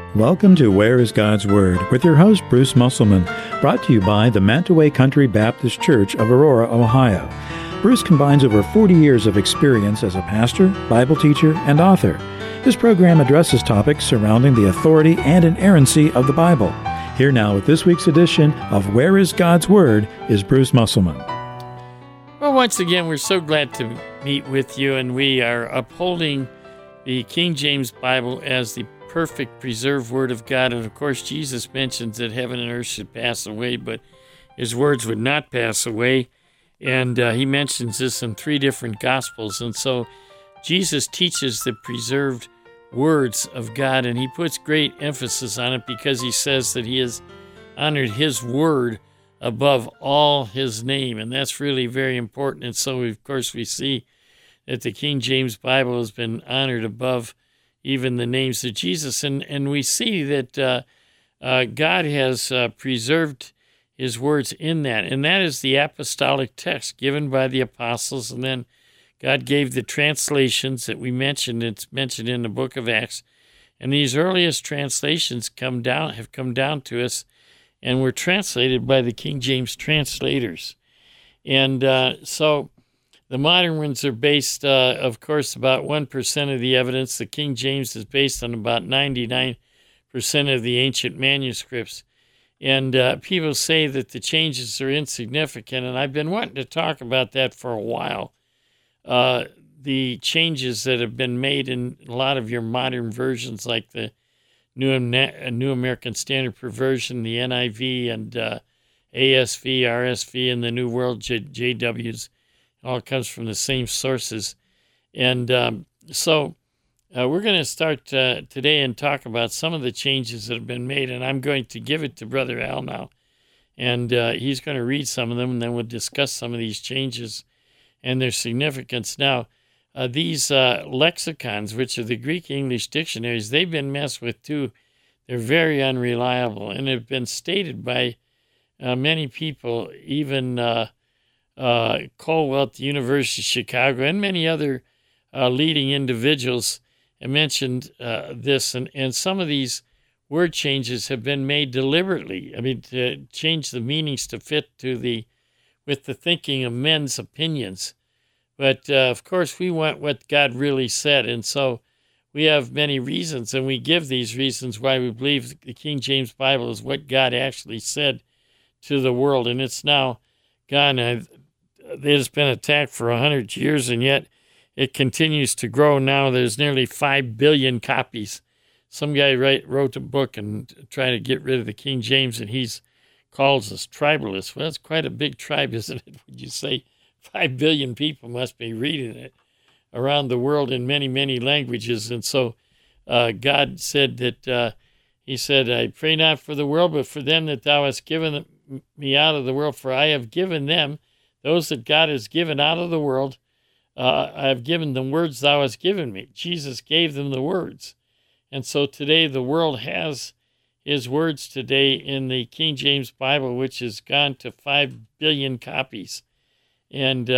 Welcome to Where is God's Word with your host, Bruce Musselman, brought to you by the Mantaway Country Baptist Church of Aurora, Ohio. Bruce combines over 40 years of experience as a pastor, Bible teacher, and author. This program addresses topics surrounding the authority and inerrancy of the Bible. Here now with this week's edition of Where is God's Word is Bruce Musselman. Well, once again, we're so glad to meet with you, and we are upholding the King James Bible as the perfect preserved Word of God. And of course, Jesus mentions that heaven and earth should pass away, but his words would not pass away. And he mentions this in 3 different Gospels. And so Jesus teaches the preserved words of God, and he puts great emphasis on it because he says that he has honored his word above all his name. And that's really very important. And so, of course, we see that the King James Bible has been honored above even the names of Jesus. And we see that God has preserved his words in that. And that is the apostolic text given by the apostles. And then God gave the translations that we mentioned. It's mentioned in the book of Acts. And these earliest translations have come down to us and were translated by the King James translators. And so the modern ones are based, of course, about 1% of the evidence. The King James is based on about 99% of the ancient manuscripts. And people say that the changes are insignificant, and I've been wanting to talk about that for a while. The changes that have been made in a lot of your modern versions, like the New American Standard Version, the NIV, and ASV, RSV, and the New World JWs. All comes from the same sources. And so we're going to start today and talk about some of the changes that have been made, and I'm going to give it to Brother Al now. And he's going to read some of them, and then we'll discuss some of these changes and their significance. Now, these lexicons, which are the Greek-English dictionaries, they've been messed with too. They're very unreliable, and have been stated by many people, even Colwell at the University of Chicago and many other leading individuals have mentioned this. And some of these word changes have been made deliberately. I mean, to change the meanings to fit with the thinking of men's opinions. But, of course, we want what God really said. And so we have many reasons, and we give these reasons why we believe the King James Bible is what God actually said to the world. And it's now gone. It has been attacked for 100 years, and yet it continues to grow. Now there's nearly 5 billion copies. Some guy wrote a book and tried to get rid of the King James, and he calls us tribalists. Well, it's quite a big tribe, isn't it? Would you say 5 billion people must be reading it around the world in many, many languages? And so God said that, he said, I pray not for the world, but for them that thou hast given me out of the world, for I have given them, those that God has given out of the world, I have given them words thou hast given me. Jesus gave them the words. And so today the world has his words today in the King James Bible, which has gone to 5 billion copies. And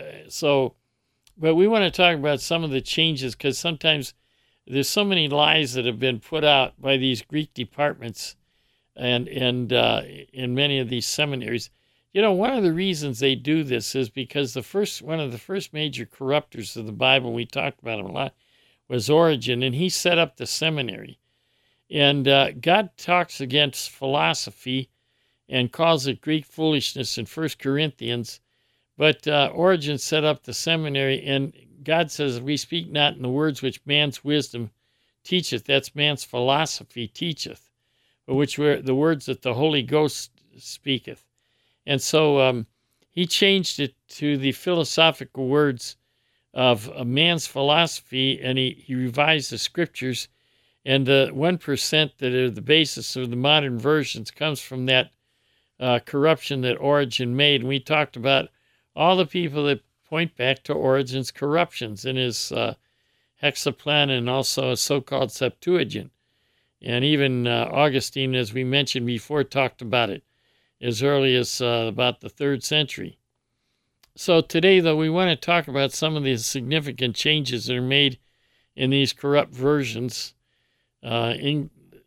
but we want to talk about some of the changes, because sometimes there's so many lies that have been put out by these Greek departments and in many of these seminaries. You know, one of the reasons they do this is because one of the first major corruptors of the Bible, we talked about him a lot, was Origen, and he set up the seminary. And God talks against philosophy and calls it Greek foolishness in 1 Corinthians. But Origen set up the seminary, and God says, we speak not in the words which man's wisdom teacheth, that's man's philosophy teacheth, but which were the words that the Holy Ghost speaketh. And so he changed it to the philosophical words of a man's philosophy, and he revised the scriptures. And the 1% that are the basis of the modern versions comes from that corruption that Origen made. And we talked about all the people that point back to Origen's corruptions in his Hexaplan and also a so-called Septuagint. And even Augustine, as we mentioned before, talked about it as early as about the 3rd century. So today, though, we want to talk about some of the significant changes that are made in these corrupt versions.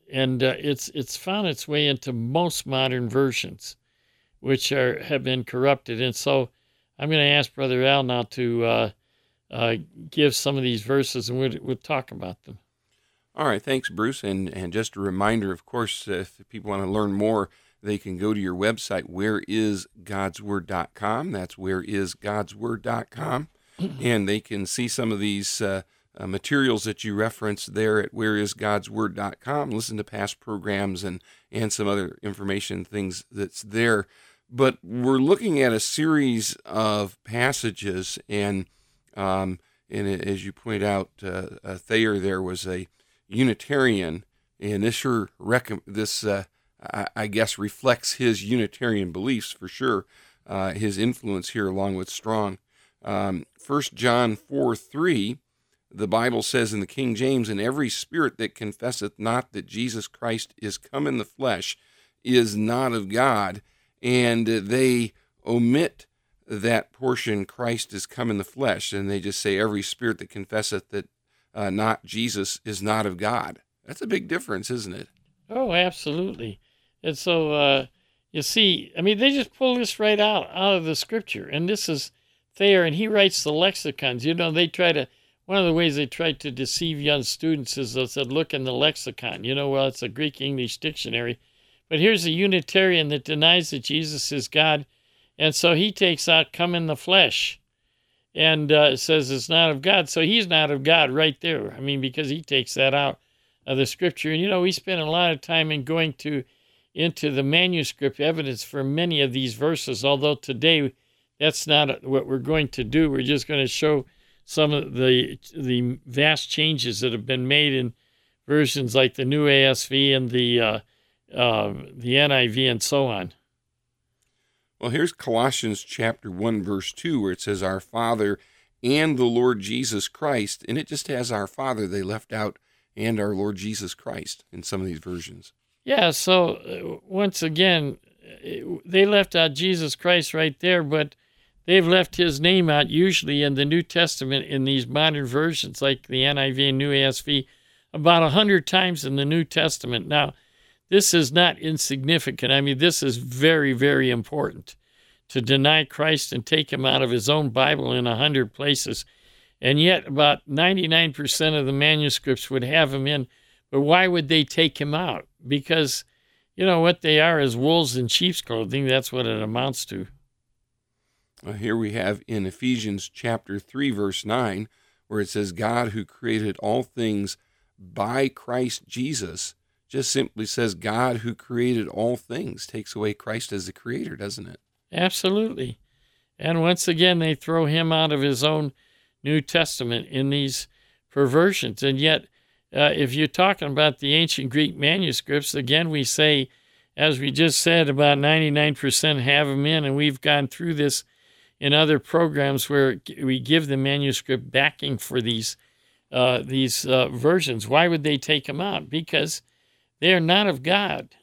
and it's found its way into most modern versions, which have been corrupted. And so I'm going to ask Brother Al now to give some of these verses, and we'll talk about them. All right, thanks, Bruce. And just a reminder, of course, if people want to learn more, they can go to your website, whereisgodsword.com. That's whereisgodsword.com. And they can see some of these materials that you referenced there at whereisgodsword.com, listen to past programs and some other information, things that's there. But we're looking at a series of passages, and as you point out, Thayer there was a Unitarian, and this I guess reflects his Unitarian beliefs for sure, his influence here along with Strong. 1 John 4:3, the Bible says in the King James, "And every spirit that confesseth not that Jesus Christ is come in the flesh is not of God," and they omit that portion, Christ is come in the flesh, and they just say every spirit that confesseth that not Jesus is not of God. That's a big difference, isn't it? Oh, absolutely. And so, you see, I mean, they just pull this right out of the scripture. And this is Thayer, and he writes the lexicons. You know, one of the ways they try to deceive young students is they said, look in the lexicon. You know, well, it's a Greek-English dictionary. But here's a Unitarian that denies that Jesus is God. And so he takes out come in the flesh and says it's not of God. So he's not of God right there. I mean, because he takes that out of the scripture. And, you know, we spend a lot of time in going into the manuscript evidence for many of these verses, although today that's not what we're going to do. We're just going to show some of the vast changes that have been made in versions like the New ASV and the NIV and so on. Well, here's Colossians chapter 1, verse 2, where it says, "Our Father and the Lord Jesus Christ," and it just has "our Father." They left out "and our Lord Jesus Christ" in some of these versions. Yeah, so once again, they left out Jesus Christ right there, but they've left his name out usually in the New Testament in these modern versions like the NIV and New ASV about 100 times in the New Testament. Now, this is not insignificant. I mean, this is very, very important to deny Christ and take him out of his own Bible in 100 places. And yet about 99% of the manuscripts would have him in. But why would they take him out? Because, you know, what they are is wolves in sheep's clothing. That's what it amounts to. Here we have in Ephesians chapter 3, verse 9, where it says, "God who created all things by Christ Jesus," just simply says God who created all things. Takes away Christ as the creator, doesn't it? Absolutely. And once again, they throw him out of his own New Testament in these perversions. And yet, if you're talking about the ancient Greek manuscripts, again, we say, as we just said, about 99% have them in, and we've gone through this in other programs where we give the manuscript backing for these versions. Why would they take them out? Because they are not of God.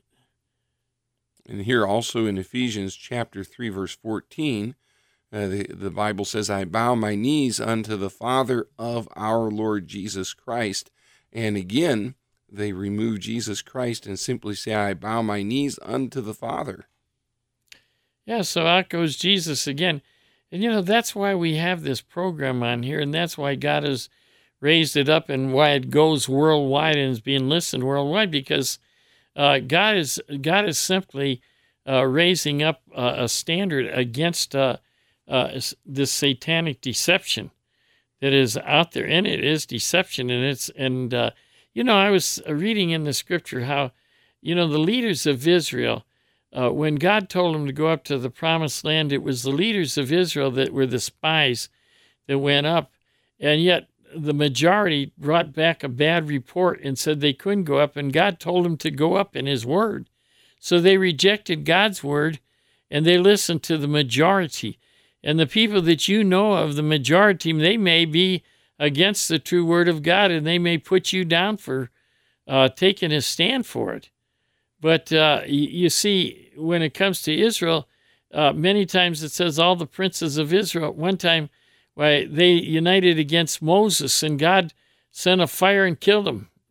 And here also in Ephesians chapter 3, verse 14, the Bible says, "I bow my knees unto the Father of our Lord Jesus Christ." And again, they remove Jesus Christ and simply say, "I bow my knees unto the Father." Yeah, so out goes Jesus again. And, you know, that's why we have this program on here, and that's why God has raised it up and why it goes worldwide and is being listened worldwide, because God is simply raising up a standard against this satanic deception that is out there, and it is deception, and you know, I was reading in the scripture how, you know, the leaders of Israel, when God told them to go up to the promised land, it was the leaders of Israel that were the spies that went up, and yet the majority brought back a bad report and said they couldn't go up, and God told them to go up in his word. So they rejected God's word, and they listened to the majority. And the people that you know of, the majority, they may be against the true word of God, and they may put you down for taking a stand for it. But you see, when it comes to Israel, many times it says all the princes of Israel, at one time, why they united against Moses, and God sent a fire and killed them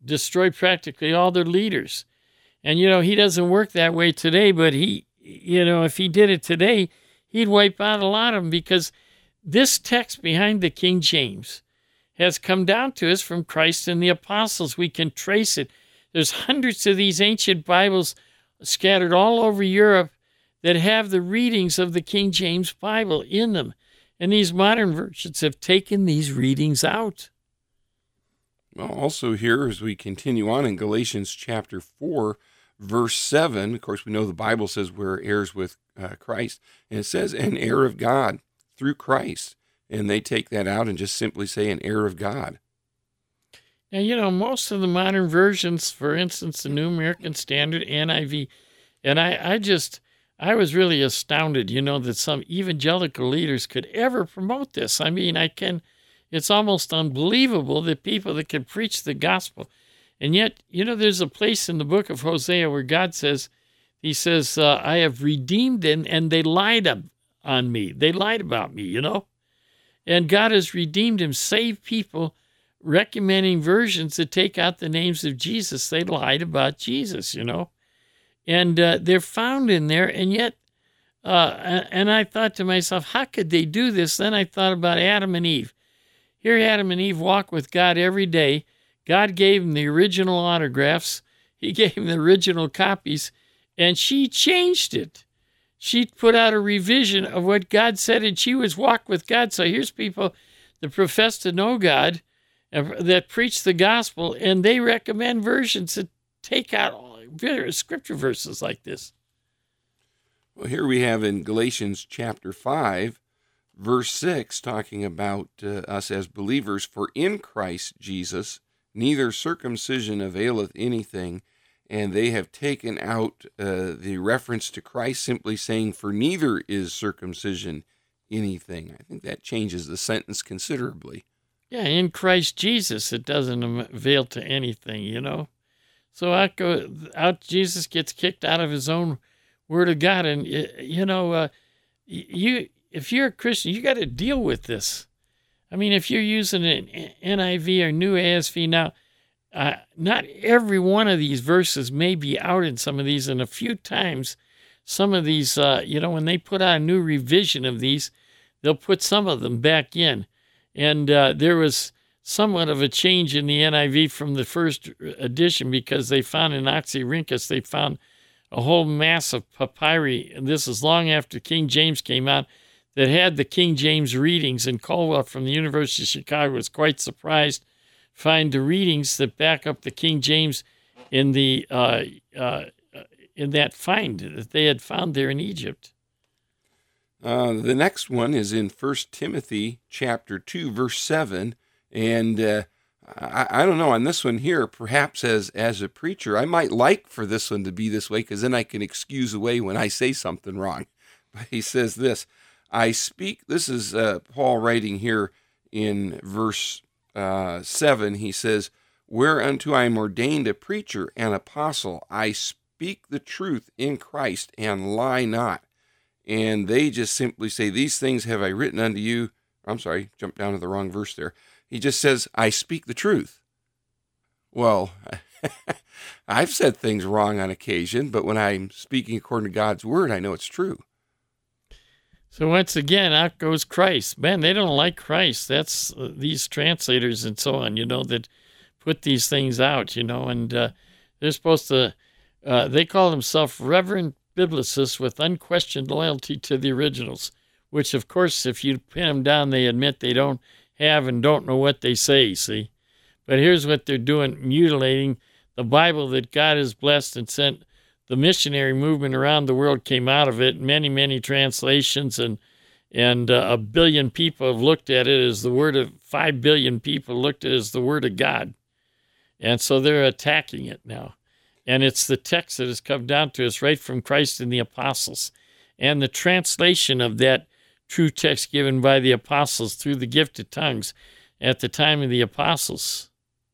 destroy practically all their leaders. And, he doesn't work that way today, but if he did it today, he'd wipe out a lot of them, because this text behind the King James has come down to us from Christ and the apostles. We can trace it. There's hundreds of these ancient Bibles scattered all over Europe that have the readings of the King James Bible in them. And these modern versions have taken these readings out. Well, also here, as we continue on in Galatians chapter 4, verse 7, of course, we know the Bible says we're heirs with Christ. And it says, an heir of God through Christ. And they take that out and just simply say an heir of God. Now, most of the modern versions, for instance, the New American Standard, NIV, and I was really astounded, that some evangelical leaders could ever promote this. I mean, it's almost unbelievable that people that can preach the gospel. And yet, there's a place in the book of Hosea where God says, he says, I have redeemed them, and they lied on me. They lied about me, And God has redeemed him, saved people, recommending versions that take out the names of Jesus. They lied about Jesus, And they're found in there, and yet, and I thought to myself, how could they do this? Then I thought about Adam and Eve. Here Adam and Eve walk with God every day. God gave them the original autographs. He gave them the original copies, and she changed it. She put out a revision of what God said, and she was walk with God. So here's people that profess to know God, that preach the gospel, and they recommend versions that take out scripture verses like this. Well, here we have in Galatians chapter 5, verse 6, talking about us as believers. For in Christ Jesus neither circumcision availeth anything, and they have taken out the reference to Christ, simply saying, for neither is circumcision anything. I think that changes the sentence considerably. Yeah, in Christ Jesus, it doesn't avail to anything, So Jesus gets kicked out of his own word of God. And, if you're a Christian, you got to deal with this. I mean, if you're using an NIV or New ASV now, not every one of these verses may be out in some of these. And a few times, some of these, when they put out a new revision of these, they'll put some of them back in. And there was somewhat of a change in the NIV from the first edition, because they found in Oxyrhynchus, they found a whole mass of papyri, and this is long after King James came out, that had the King James readings. And Colwell from the University of Chicago was quite surprised to find the readings that back up the King James in the in that find that they had found there in Egypt. The next one is in 1 Timothy chapter 2, verse 7. And I don't know, on this one here, perhaps as a preacher, I might like for this one to be this way, because then I can excuse away when I say something wrong. But he says this, this is Paul writing here in verse 7. He says, whereunto I am ordained a preacher and apostle, I speak the truth in Christ and lie not. And they just simply say, these things have I written unto you. I'm sorry, jumped down to the wrong verse there. He just says, I speak the truth. Well, I've said things wrong on occasion, but when I'm speaking according to God's word, I know it's true. So once again, out goes Christ. Man, they don't like Christ. That's these translators and so on, that put these things out, and they're supposed to, they call themselves reverend biblicists with unquestioned loyalty to the originals, which, of course, if you pin them down, they admit they don't have and don't know what they say, see? But here's what they're doing, mutilating the Bible that God has blessed and sent. The missionary movement around the world came out of it, many, many translations, and 1 billion people have looked at it as the word of, 5 billion people looked at it as the word of God. And so they're attacking it now. And it's the text that has come down to us right from Christ and the apostles. And the translation of that true text given by the apostles through the gift of tongues at the time of the apostles.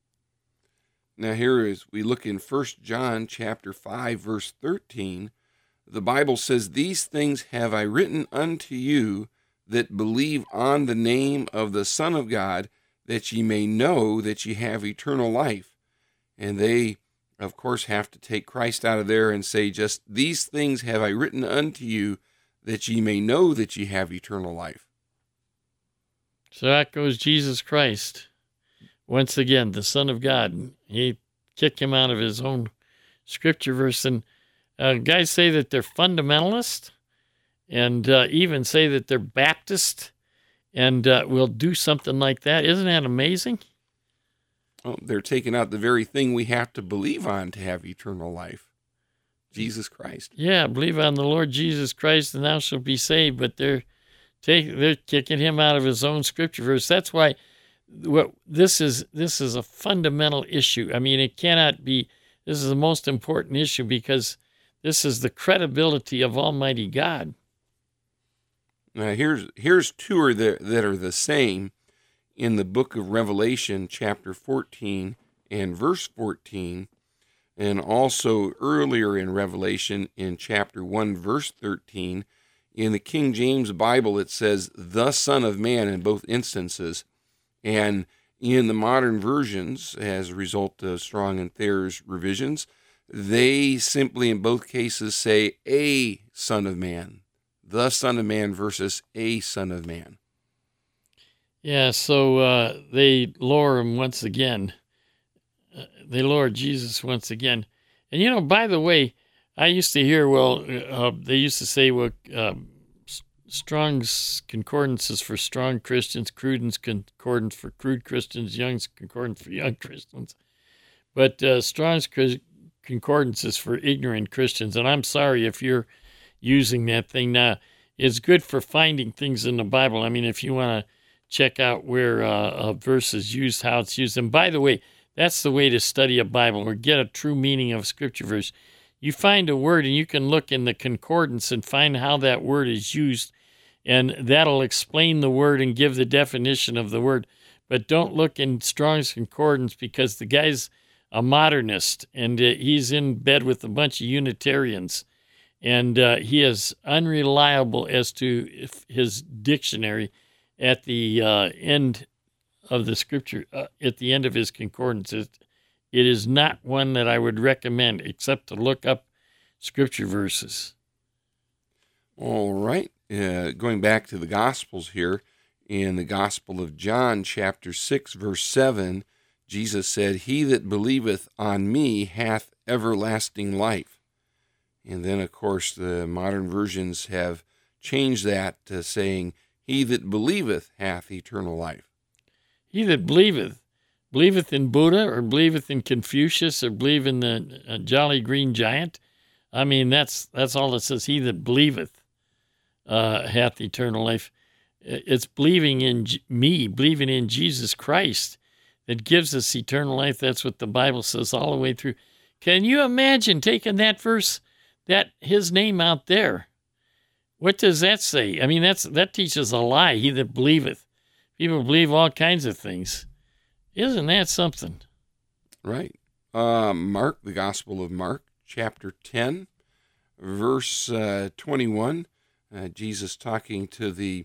Now here, as we look in 1 John chapter 5, verse 13, the Bible says, these things have I written unto you that believe on the name of the Son of God, that ye may know that ye have eternal life. And they, of course, have to take Christ out of there and say, just these things have I written unto you, that ye may know that ye have eternal life. So that goes Jesus Christ. Once again, the Son of God. He kicked him out of his own scripture verse. And guys say that they're fundamentalist, and even say that they're Baptist, and will do something like that. Isn't that amazing? Well, they're taking out the very thing we have to believe on to have eternal life, Jesus Christ. Yeah, believe on the Lord Jesus Christ, and thou shalt be saved. But they're kicking him out of his own scripture verse. That's why this is a fundamental issue. I mean, it cannot be. This is the most important issue because this is the credibility of Almighty God. Now, here's two that are the same in the book of Revelation, chapter 14 and verse 14, and also earlier in Revelation in chapter 1, verse 13. In the King James Bible, it says, the Son of Man in both instances. And in the modern versions, as a result of Strong and Thayer's revisions, they simply in both cases say a Son of Man. The Son of Man versus a Son of Man. Yeah, so they lower him once again. They lower Jesus once again. And, by the way, I used to hear, they used to say, Strong's Concordance is for strong Christians, Cruden's Concordance for crude Christians, Young's Concordance for young Christians. But Strong's Concordance is for ignorant Christians. And I'm sorry if you're using that thing now. It's good for finding things in the Bible. I mean, if you want to check out where a verse is used, how it's used. And by the way, that's the way to study a Bible or get a true meaning of a scripture verse. You find a word and you can look in the concordance and find how that word is used, and that'll explain the word and give the definition of the word. But don't look in Strong's Concordance because the guy's a modernist and he's in bed with a bunch of Unitarians. And he is unreliable as to his dictionary at the end of the scripture, at the end of his concordance. It is not one that I would recommend except to look up scripture verses. All right. Going back to the Gospels here, in the Gospel of John, chapter 6, verse 7, Jesus said, he that believeth on me hath everlasting life. And then, of course, the modern versions have changed that to saying, he that believeth hath eternal life. He that believeth in Buddha or believeth in Confucius or believe in the Jolly Green Giant. I mean, that's all it says. He that believeth hath eternal life. It's believing in me, believing in Jesus Christ that gives us eternal life. That's what the Bible says all the way through. Can you imagine taking that verse, that his name out there? What does that say? I mean, that teaches a lie. He that believeth. People believe all kinds of things. Isn't that something? Right. Mark, the Gospel of Mark, chapter 10, verse 21. Jesus talking to the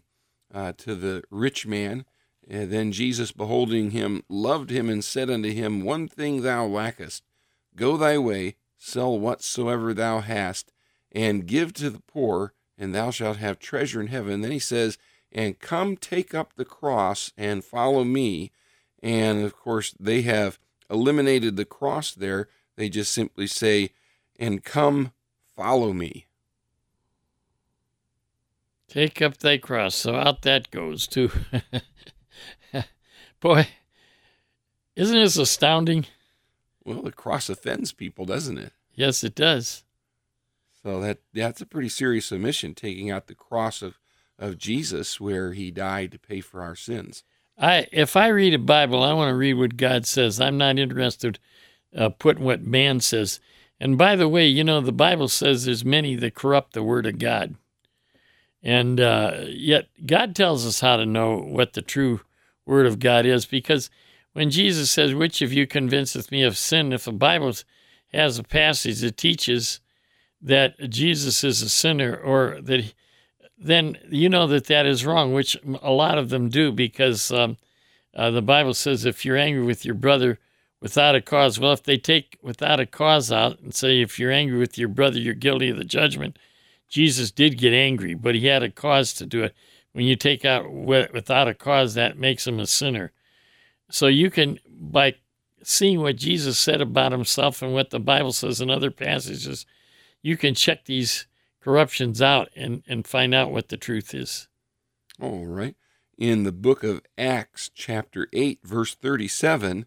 rich man. And then Jesus, beholding him, loved him and said unto him, one thing thou lackest. Go thy way, sell whatsoever thou hast, and give to the poor, and thou shalt have treasure in heaven. Then he says, and come take up the cross and follow me. And, of course, they have eliminated the cross there. They just simply say, and come follow me. Take up thy cross. So out that goes, too. Boy, isn't this astounding? Well, the cross offends people, doesn't it? Yes, it does. So that's a pretty serious omission, taking out the cross of Jesus where he died to pay for our sins. If I read a Bible, I want to read what God says. I'm not interested putting what man says. And by the way, the Bible says there's many that corrupt the word of God. And yet God tells us how to know what the true word of God is, because when Jesus says, which of you convinceth me of sin, if the Bible has a passage that teaches that Jesus is a sinner, or that, then you know that is wrong, which a lot of them do, because the Bible says if you're angry with your brother without a cause. Well, if they take without a cause out and say, if you're angry with your brother, you're guilty of the judgment, Jesus did get angry, but he had a cause to do it. When you take out without a cause, that makes him a sinner. So you can, by seeing what Jesus said about himself and what the Bible says in other passages, you can check these corruptions out and find out what the truth is. All right. In the book of Acts, chapter 8, verse 37,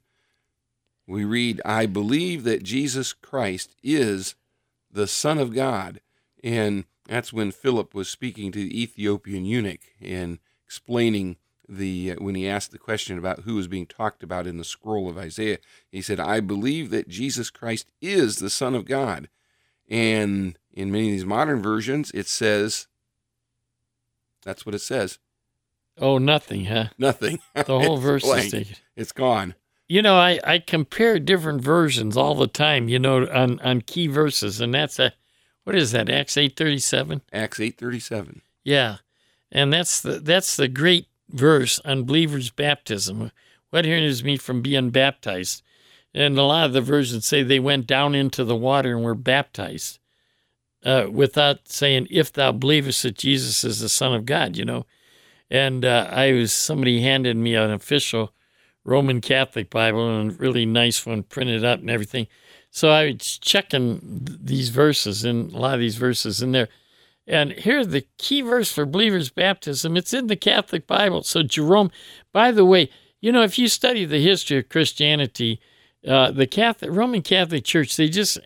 we read, I believe that Jesus Christ is the Son of God. And that's when Philip was speaking to the Ethiopian eunuch and explaining when he asked the question about who was being talked about in the scroll of Isaiah. He said, I believe that Jesus Christ is the Son of God. And in many of these modern versions, it says, that's what it says. Oh, nothing, huh? Nothing. The whole verse is taken. It's gone. You know, I compare different versions all the time, you know, on key verses, and that's what is that, Acts 8:37? Acts 8:37. Yeah, and that's the great verse on believers' baptism. What hinders me from being baptized? And a lot of the versions say they went down into the water and were baptized without saying, if thou believest that Jesus is the Son of God, you know. And somebody handed me an official Roman Catholic Bible, and a really nice one printed up and everything. So I was checking these verses, and a lot of these verses in there. And here's the key verse for believers' baptism. It's in the Catholic Bible. So Jerome, by the way, you know, if you study the history of Christianity, the Roman Catholic Church, they just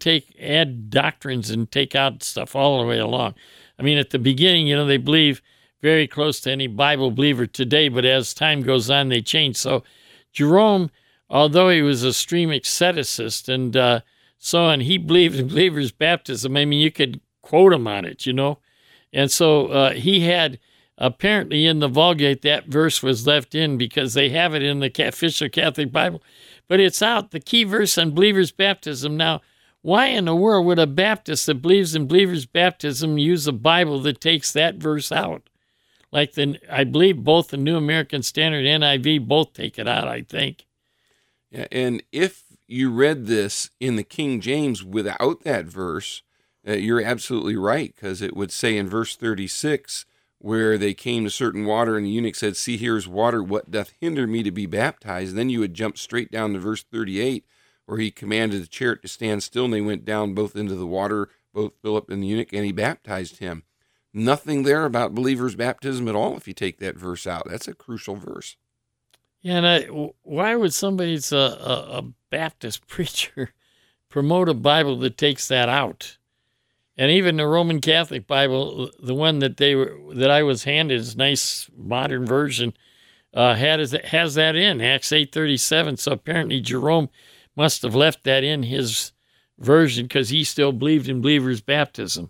add doctrines and take out stuff all the way along. I mean, at the beginning, you know, they believe very close to any Bible believer today, but as time goes on, they change. So Jerome, although he was a extreme asceticist and so on, he believed in believers' baptism. I mean, you could quote him on it, you know. And so he had, apparently in the Vulgate, that verse was left in because they have it in the official Catholic Bible. But it's out, the key verse on believers' baptism. Now, why in the world would a Baptist that believes in believers' baptism use a Bible that takes that verse out? Like I believe both the New American Standard and NIV both take it out, I think. Yeah, and if you read this in the King James without that verse, you're absolutely right, because it would say in verse 36, where they came to certain water, and the eunuch said, see, here is water, what doth hinder me to be baptized? Then you would jump straight down to verse 38, where he commanded the chariot to stand still, and they went down both into the water, both Philip and the eunuch, and he baptized him. Nothing there about believers' baptism at all if you take that verse out. That's a crucial verse. Yeah, and why would somebody that's a Baptist preacher promote a Bible that takes that out? And even the Roman Catholic Bible, the one that I was handed, is a nice modern version, has that in, Acts 8:37. So apparently Jerome must have left that in his version because he still believed in believers' baptism.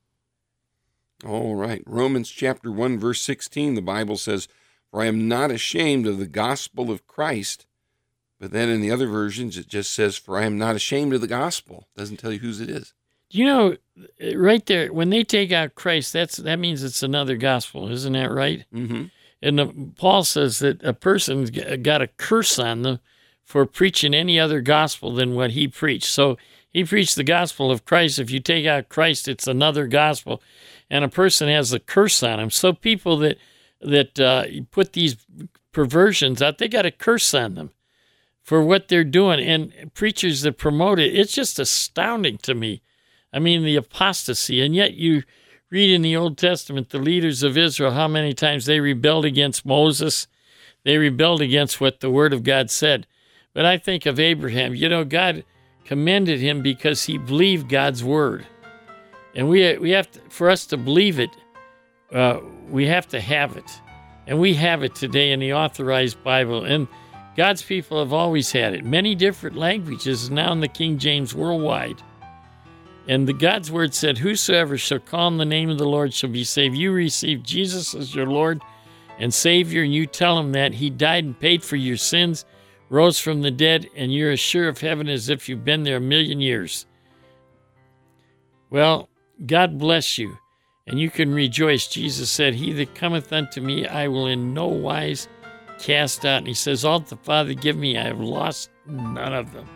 All right. Romans chapter 1, verse 16, the Bible says, for I am not ashamed of the gospel of Christ. But then in the other versions, it just says, for I am not ashamed of the gospel. It doesn't tell you whose it is. You know, right there, when they take out Christ, that means it's another gospel. Isn't that right? Mm-hmm. And Paul says that a person's got a curse on them for preaching any other gospel than what he preached. So he preached the gospel of Christ. If you take out Christ, it's another gospel. And a person has a curse on him. So people that put these perversions out, they got a curse on them for what they're doing. And preachers that promote it, it's just astounding to me. I mean, the apostasy. And yet you read in the Old Testament, the leaders of Israel, how many times they rebelled against Moses. They rebelled against what the Word of God said. But I think of Abraham. You know, God commended him because he believed God's Word. And we have to, for us to believe it, we have to have it. And we have it today in the Authorized Bible. And God's people have always had it. Many different languages, now in the King James worldwide. And the God's Word said, whosoever shall call on the name of the Lord shall be saved. You receive Jesus as your Lord and Savior, and you tell him that he died and paid for your sins, rose from the dead, and you're as sure of heaven as if you've been there 1,000,000 years. Well, God bless you, and you can rejoice. Jesus said, he that cometh unto me, I will in no wise cast out. And he says, all that the Father give me, I have lost None of them.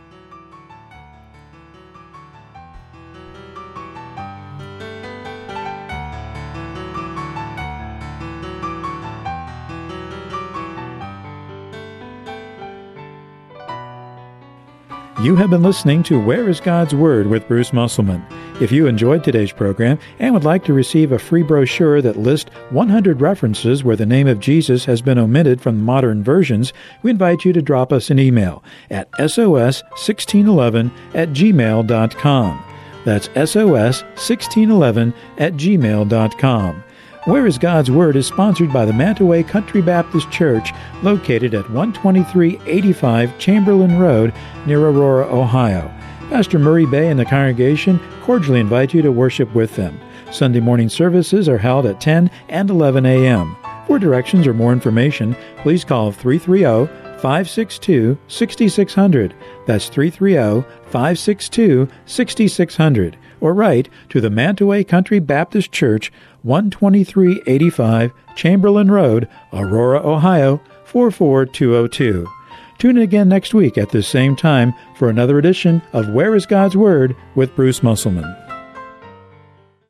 You have been listening to Where is God's Word with Bruce Musselman. If you enjoyed today's program and would like to receive a free brochure that lists 100 references where the name of Jesus has been omitted from modern versions, we invite you to drop us an email at sos1611@gmail.com. That's sos1611@gmail.com. Where is God's Word is sponsored by the Mantaway Country Baptist Church, located at 12385 Chamberlain Road near Aurora, Ohio. Pastor Murray Bay and the congregation cordially invite you to worship with them. Sunday morning services are held at 10 and 11 a.m. For directions or more information, please call 330-562-6600. That's 330-562-6600. Or write to the Mantaway Country Baptist Church, 12385 Chamberlain Road, Aurora, Ohio, 44202. Tune in again next week at this same time for another edition of Where is God's Word with Bruce Musselman.